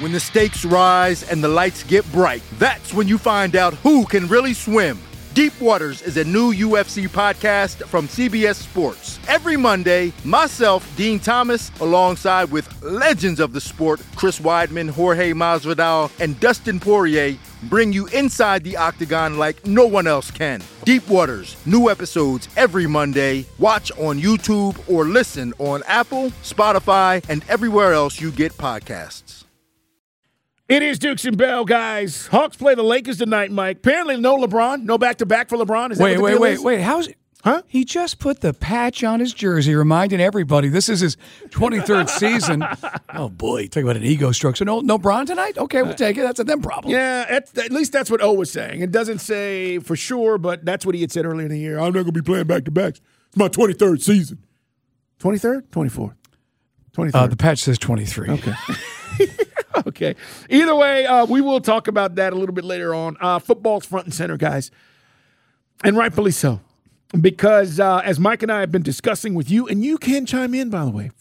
When the stakes rise and the lights get bright, that's when you find out who can really swim. Deep Waters is a new UFC podcast from CBS Sports. Every Monday, myself, Dean Thomas, alongside with legends of the sport, Chris Weidman, Jorge Masvidal, and Dustin Poirier, bring you inside the octagon like no one else can. Deep Waters, new episodes every Monday. Watch on YouTube or listen on Apple, Spotify, and everywhere else you get podcasts. It is Dukes and Bell, guys. Hawks play the Lakers tonight, Mike. Apparently no LeBron, no back-to-back for LeBron. Is that what the deal is? Wait. How's it? Huh? He just put the patch on his jersey, reminding everybody this is his 23rd season. Oh, boy. Talk about an ego stroke. So no Bron tonight? Okay, we'll take it. That's a them problem. Yeah, at least that's what O was saying. It doesn't say for sure, but that's what he had said earlier in the year. I'm not going to be playing back-to-backs. It's my 23rd season. 23rd? 24th? 23rd. The patch says 23. Okay. Okay. Either way, we will talk about that a little bit later on. Football's front and center, guys. And rightfully so. Because as Mike and I have been discussing with you, and you can chime in, by the way,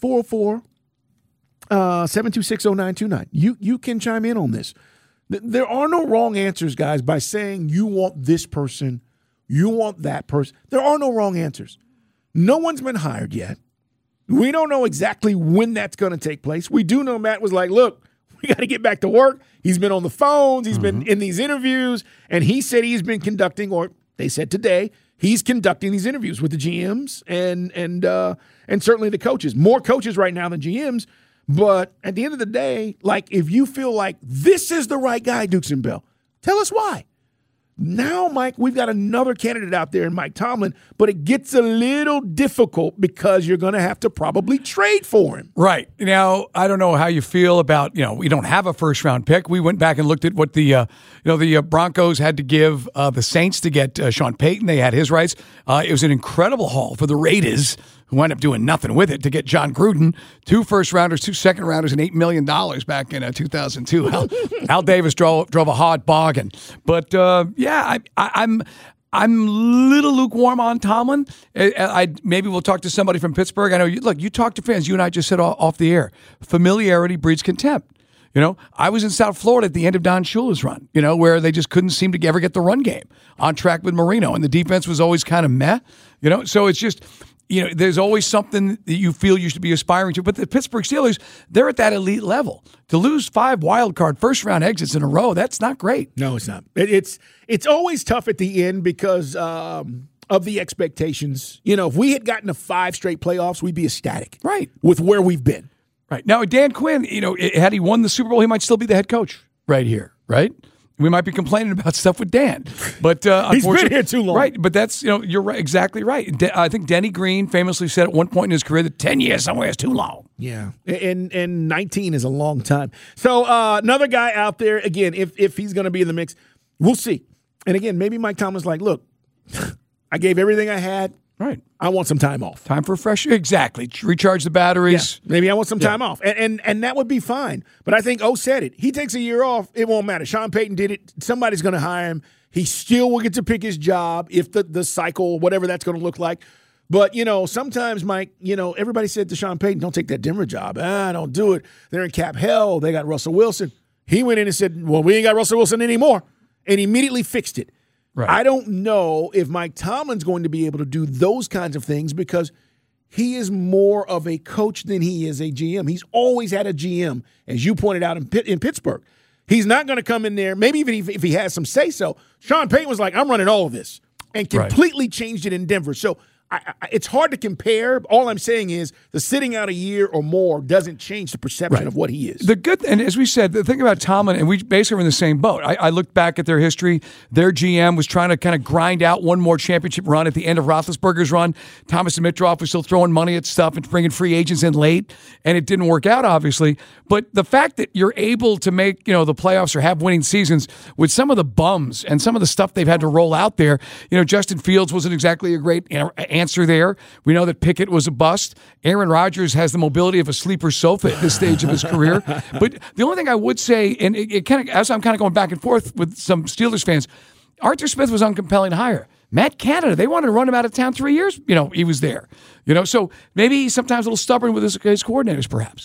404-726-0929. You can chime in on this. There are no wrong answers, guys, by saying you want this person, you want that person. There are no wrong answers. No one's been hired yet. We don't know exactly when that's going to take place. We do know Matt was like, look, we got to get back to work. He's been on the phones. He's been in these interviews. And he said he's been conducting, or they said today, he's conducting these interviews with the GMs and certainly the coaches. More coaches right now than GMs. But at the end of the day, like if you feel like this is the right guy, Dukes and Bell, tell us why. Now, Mike, we've got another candidate out there in Mike Tomlin, but it gets a little difficult because you're going to have to probably trade for him. Right. Now, I don't know how you feel about, we don't have a first-round pick. We went back and looked at what the Broncos had to give the Saints to get Sean Payton. They had his rights. It was an incredible haul for the Raiders, who wound up doing nothing with it, to get John Gruden, 2 first-rounders, 2 second-rounders, and $8 million back in 2002. Al Davis drove a hard bargain. But, I'm a little lukewarm on Tomlin. Maybe we'll talk to somebody from Pittsburgh. I know, you talk to fans. You and I just said off the air, familiarity breeds contempt. I was in South Florida at the end of Don Shula's run, where they just couldn't seem to ever get the run game on track with Marino, and the defense was always kind of meh, So it's just, there's always something that you feel you should be aspiring to. But the Pittsburgh Steelers, they're at that elite level. To lose 5 wild card first-round exits in a row, that's not great. No, it's not. It's always tough at the end because of the expectations. If we had gotten to 5 straight playoffs, we'd be ecstatic. Right. With where we've been. Right. Now, Dan Quinn, had he won the Super Bowl, he might still be the head coach right here, right? We might be complaining about stuff with Dan, but he's been here too long. Right, but that's, you're right, exactly right. I think Denny Green famously said at one point in his career that 10 years somewhere is too long. Yeah, and 19 is a long time. So another guy out there, again, if he's going to be in the mix, we'll see. And again, maybe Mike Tomlin's like, look, I gave everything I had. Right. I want some time off. Time for a fresh, exactly. Recharge the batteries. Yeah, maybe I want some time off. And that would be fine. But I think O said it. He takes a year off, it won't matter. Sean Payton did it. Somebody's going to hire him. He still will get to pick his job if the cycle, whatever that's going to look like. But, sometimes, Mike, everybody said to Sean Payton, don't take that Denver job. Don't do it. They're in cap hell. They got Russell Wilson. He went in and said, well, we ain't got Russell Wilson anymore. And immediately fixed it. Right. I don't know if Mike Tomlin's going to be able to do those kinds of things because he is more of a coach than he is a GM. He's always had a GM, as you pointed out in Pittsburgh. He's not going to come in there, maybe even if he has some say-so. Sean Payton was like, I'm running all of this, and completely changed it in Denver. So it's hard to compare. All I'm saying is the sitting out a year or more doesn't change the perception of what he is. And as we said, the thing about Tomlin, and we basically were in the same boat. I looked back at their history. Their GM was trying to kind of grind out one more championship run at the end of Roethlisberger's run. Thomas Dimitroff was still throwing money at stuff and bringing free agents in late, and it didn't work out, obviously. But the fact that you're able to make the playoffs or have winning seasons with some of the bums and some of the stuff they've had to roll out there, Justin Fields wasn't exactly a great answer there. We know that Pickett was a bust. Aaron Rodgers has the mobility of a sleeper sofa at this stage of his career. But the only thing I would say, and it kind of, as I'm kind of going back and forth with some Steelers fans, Arthur Smith was uncompelling to hire. Matt Canada, they wanted to run him out of town 3 years. He was there. So maybe he's sometimes a little stubborn with his coordinators, perhaps.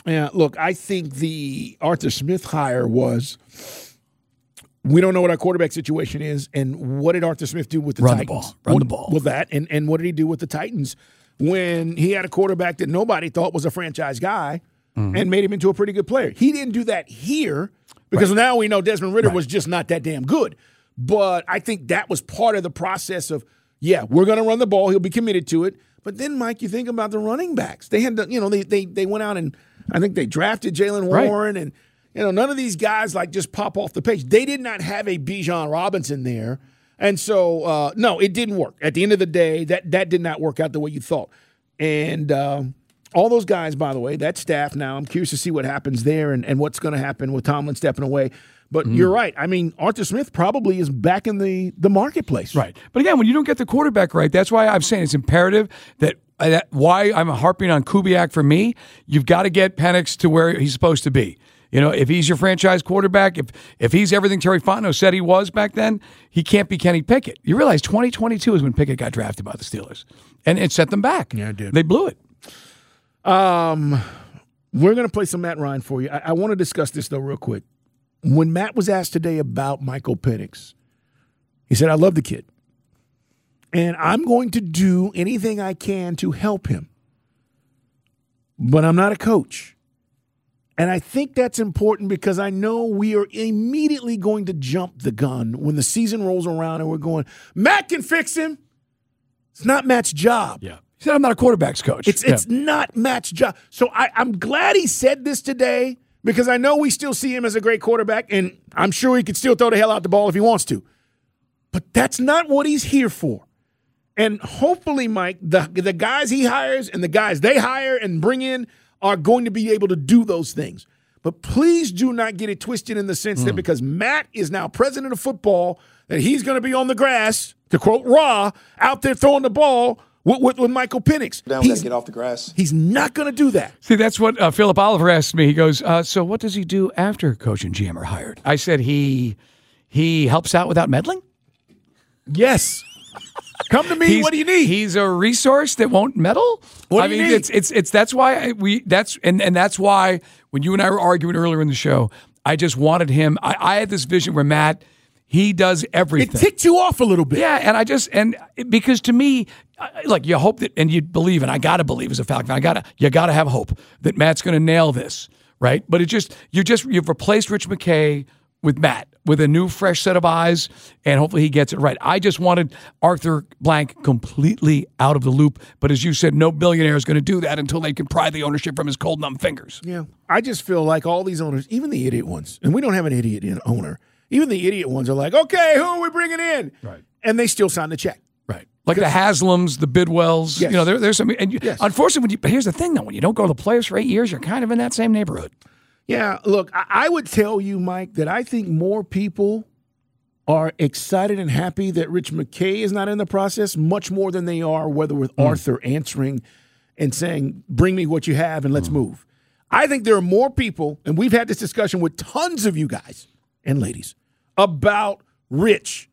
Yeah, look, I think the Arthur Smith hire was, we don't know what our quarterback situation is, and what did Arthur Smith do with the Titans? Run the ball. With that, and what did he do with the Titans when he had a quarterback that nobody thought was a franchise guy and made him into a pretty good player? He didn't do that here because now we know Desmond Ridder was just not that damn good. But I think that was part of the process of, we're going to run the ball. He'll be committed to it. But then, Mike, you think about the running backs. They had, they went out and I think they drafted Jaylen Warren, and none of these guys just pop off the page. They did not have a Bijan Robinson there, and so no, it didn't work. At the end of the day, that did not work out the way you thought. And all those guys, by the way, that staff. Now, I'm curious to see what happens there and what's going to happen with Tomlin stepping away. But you're right. I mean, Arthur Smith probably is back in the marketplace. Right. But again, when you don't get the quarterback right, that's why I'm saying it's imperative that why I'm harping on Kubiak for me. You've got to get Penix to where he's supposed to be. If he's your franchise quarterback, if he's everything Terry Fontenot said he was back then, he can't be Kenny Pickett. You realize 2022 is when Pickett got drafted by the Steelers. And it set them back. Yeah, it did. They blew it. We're going to play some Matt Ryan for you. I want to discuss this, though, real quick. When Matt was asked today about Michael Penix, he said, I love the kid. And I'm going to do anything I can to help him. But I'm not a coach. And I think that's important because I know we are immediately going to jump the gun when the season rolls around and we're going, Matt can fix him. It's not Matt's job. Yeah. He said, I'm not a quarterback's coach. It's not Matt's job. So I'm glad he said this today because I know we still see him as a great quarterback, and I'm sure he could still throw the hell out the ball if he wants to. But that's not what he's here for. And hopefully, Mike, the guys he hires and the guys they hire and bring in are going to be able to do those things. But please do not get it twisted in the sense that because Matt is now president of football, that he's going to be on the grass, to quote Raw, out there throwing the ball with Michael Penix. Down, we got to get off the grass. He's not going to do that. See, that's what Philip Oliver asked me. He goes, so what does he do after coach and GM are hired? I said he helps out without meddling? Yes. Come to me. What do you need? He's a resource that won't meddle. What do you need? It's that's why that's why when you and I were arguing earlier in the show, I just wanted him. I had this vision where Matt, he does everything. It ticked you off a little bit. Yeah, and because to me, like you hope that, and you believe, and I gotta believe as a Falcon, you gotta have hope that Matt's gonna nail this, right? But you've replaced Rich McKay with Matt, with a new, fresh set of eyes, and hopefully he gets it right. I just wanted Arthur Blank completely out of the loop, but as you said, no billionaire is going to do that until they can pry the ownership from his cold, numb fingers. Yeah, I just feel like all these owners, even the idiot ones, and we don't have an idiot owner, even the idiot ones are like, okay, who are we bringing in? Right. And they still sign the check. Right. Like the Haslams, the Bidwells. Yes. There's some. And unfortunately, but here's the thing, though. When you don't go to the players for 8 years, you're kind of in that same neighborhood. Yeah, look, I would tell you, Mike, that I think more people are excited and happy that Rich McKay is not in the process, much more than they are with Arthur answering and saying, bring me what you have and let's move. I think there are more people, and we've had this discussion with tons of you guys and ladies, about Rich.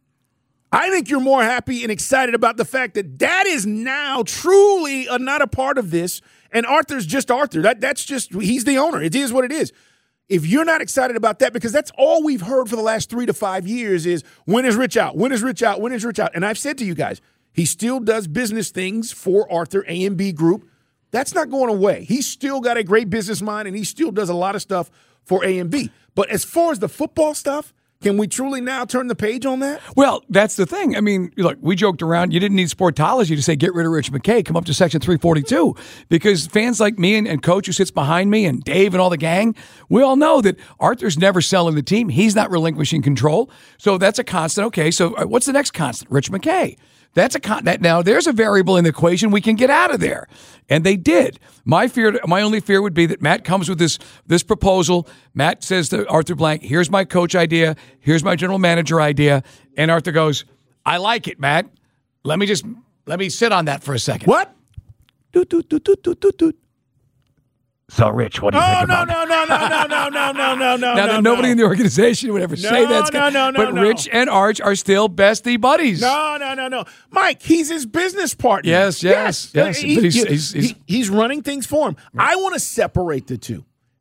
I think you're more happy and excited about the fact that is now truly not a part of this, and Arthur's just Arthur. That's just, he's the owner. It is what it is. If you're not excited about that, because that's all we've heard for the last 3 to 5 years is, when is Rich out? When is Rich out? When is Rich out? And I've said to you guys, he still does business things for Arthur, A&B Group. That's not going away. He's still got a great business mind, and he still does a lot of stuff for A&B. But as far as the football stuff, can we truly now turn the page on that? Well, that's the thing. I mean, look, we joked around. You didn't need Sportology to say, get rid of Rich McKay, come up to Section 342. Because fans like me and Coach who sits behind me and Dave and all the gang, we all know that Arthur's never selling the team. He's not relinquishing control. So that's a constant. Okay, so what's the next constant? Rich McKay. That's now there's a variable in the equation we can get out of there. And they did. My only fear would be that Matt comes with this proposal. Matt says to Arthur Blank, here's my coach idea, here's my general manager idea, and Arthur goes, I like it, Matt. Let me sit on that for a second. What? So, Rich, what do you think about No. Now, nobody in the organization would ever say that. But Rich and Arch are still bestie buddies. No. Mike, he's his business partner. Yes. But He's running things for him. I want to separate the two.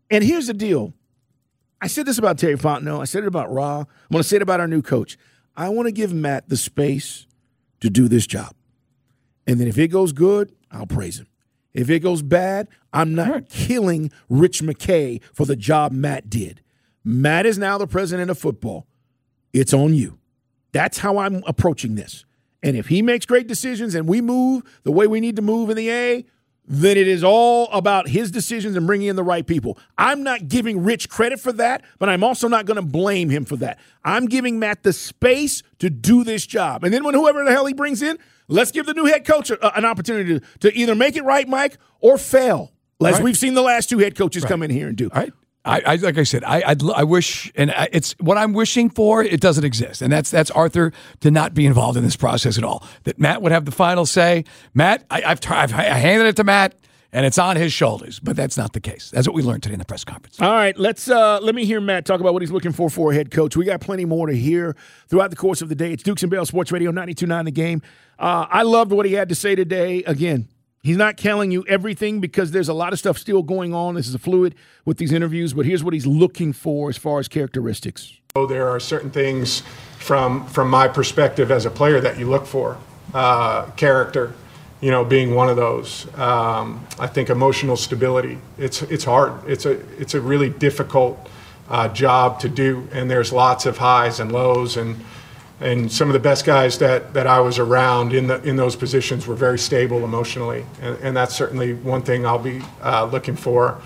And here's the deal. I said this about Terry Fontenot. I said it about Ra. I'm going to say it about our new coach. I want to give Matt the space to do this job. And then if it goes good, I'll praise him. If it goes bad, I'm not killing Rich McKay for the job Matt did. Matt is now the president of football. It's on you. That's how I'm approaching this. And if he makes great decisions and we move the way we need to move in the A, then it is all about his decisions and bringing in the right people. I'm not giving Rich credit for that, but I'm also not going to blame him for that. I'm giving Matt the space to do this job. And then when whoever the hell he brings in, let's give the new head coach an opportunity to either make it right, Mike, or fail, as we've seen the last two head coaches come in here and do. All right. I like I said, I wish, and it's what I'm wishing for. It doesn't exist, and that's Arthur to not be involved in this process at all. That Matt would have the final say. Matt, I've handed it to Matt, and it's on his shoulders. But that's not the case. That's what we learned today in the press conference. All right, let me hear Matt talk about what he's looking for a head coach. We got plenty more to hear throughout the course of the day. It's Dukes and Bell Sports Radio 92.9 The Game. I loved what he had to say today. Again, he's not telling you everything because there's a lot of stuff still going on. This is a fluid with these interviews, but here's what he's looking for as far as characteristics. There are certain things from my perspective as a player that you look for. Character, being one of those. I think emotional stability. It's hard. It's a really difficult job to do, and there's lots of highs and lows, and some of the best guys that I was around in those positions were very stable emotionally, and that's certainly one thing I'll be looking for.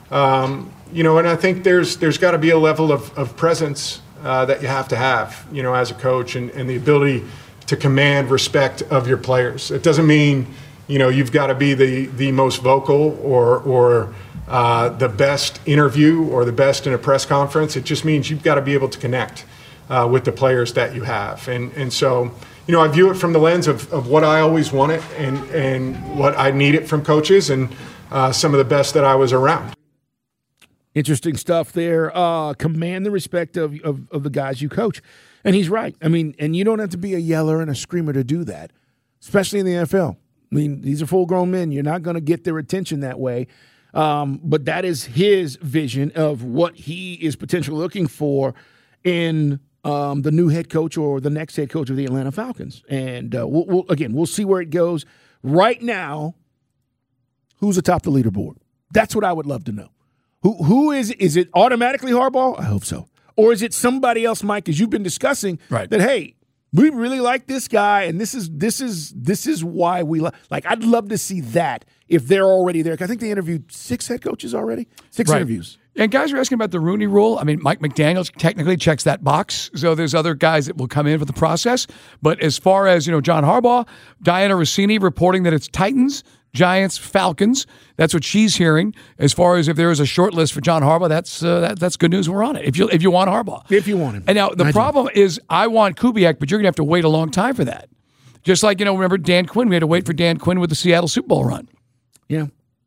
And I think there's got to be a level of presence that you have to have, as a coach, and the ability to command respect of your players. It doesn't mean, you've got to be the most vocal or the best interview or the best in a press conference. It just means you've got to be able to connect with the players that you have. And so, I view it from the lens of what I always wanted and what I needed from coaches and some of the best that I was around. Interesting stuff there. Command the respect of the guys you coach. And he's right. I mean, and you don't have to be a yeller and a screamer to do that, especially in the NFL. I mean, these are full-grown men. You're not going to get their attention that way. But that is his vision of what he is potentially looking for in the new head coach or the next head coach of the Atlanta Falcons. And we'll see where it goes. Right now, who's atop the leaderboard? That's what I would love to know. Who is it automatically Harbaugh? I hope so. Or is it somebody else, Mike, as you've been discussing, that, hey, we really like this guy, and this is why we like. I'd love to see that if they're already there. I think they interviewed 6 head coaches already. 6 interviews. And guys are asking about the Rooney Rule. I mean, Mike McDaniels technically checks that box. So there's other guys that will come in for the process. But as far as, John Harbaugh, Diana Rossini reporting that it's Titans, Giants, Falcons. That's what she's hearing. As far as if there is a short list for John Harbaugh, that's good news. We're on it. If you want Harbaugh, if you want him. And now the problem is, I want Kubiak, but you're gonna have to wait a long time for that. Just like remember Dan Quinn? We had to wait for Dan Quinn with the Seattle Super Bowl run. Yeah.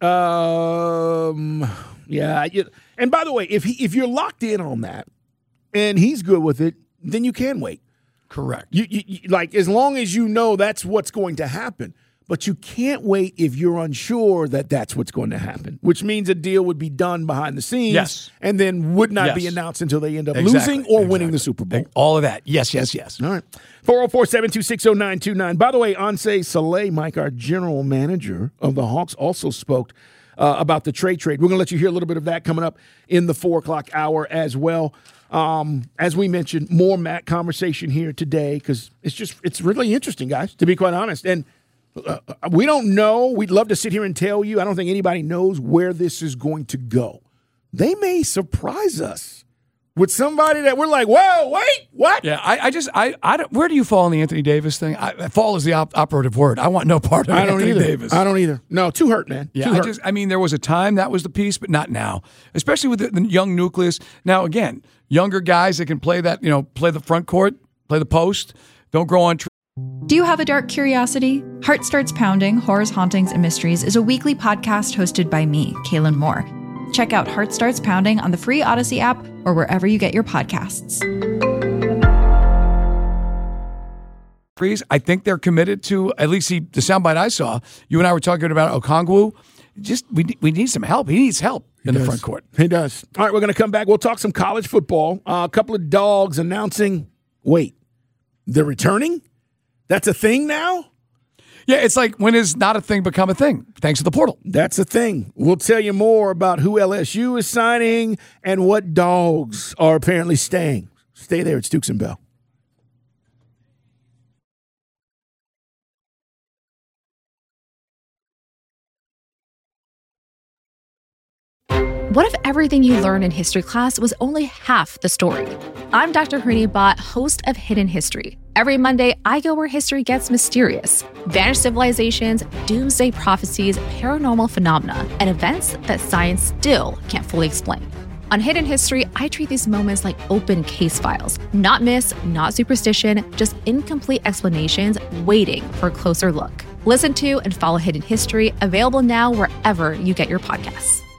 Yeah. And by the way, if you're locked in on that, and he's good with it, then you can wait. Correct. You like, as long as you know that's what's going to happen. But you can't wait if you're unsure that that's what's going to happen, which means a deal would be done behind the scenes and then would not be announced until they end up losing or winning the Super Bowl. All of that. Yes. All right. 404-726-0929. By the way, Anseh Saleh, Mike, our general manager of the Hawks, also spoke about the trade. We're going to let you hear a little bit of that coming up in the 4 o'clock hour as well. As we mentioned, more Matt conversation here today because it's really interesting, guys, to be quite honest. And we don't know. We'd love to sit here and tell you. I don't think anybody knows where this is going to go. They may surprise us with somebody that we're like, whoa, wait, what? Yeah, I don't. Where do you fall on the Anthony Davis thing? Fall is the operative word. I want no part of Anthony Davis. I don't either. No, too hurt, man. Yeah, there was a time that was the piece, but not now. Especially with the young nucleus. Now, again, younger guys that can play that, play the front court, play the post, don't grow on trees. Do you have a dark curiosity? Heart Starts Pounding, Horrors, Hauntings, and Mysteries is a weekly podcast hosted by me, Kaylin Moore. Check out Heart Starts Pounding on the free Odyssey app or wherever you get your podcasts. I think they're committed to, at least the soundbite I saw, you and I were talking about Okongwu. we need some help. He needs help in the front court. He does. All right, we're going to come back. We'll talk some college football. A couple of dogs announcing, wait, they're returning? That's a thing now? Yeah, it's like, when is not a thing become a thing? Thanks to the portal. That's a thing. We'll tell you more about who LSU is signing and what dogs are apparently staying. Stay there. It's Dukes and Bell. What if everything you learned in history class was only half the story? I'm Dr. Harini Bhatt, host of Hidden History. Every Monday, I go where history gets mysterious. Vanished civilizations, doomsday prophecies, paranormal phenomena, and events that science still can't fully explain. On Hidden History, I treat these moments like open case files. Not myths, not superstition, just incomplete explanations waiting for a closer look. Listen to and follow Hidden History, available now wherever you get your podcasts.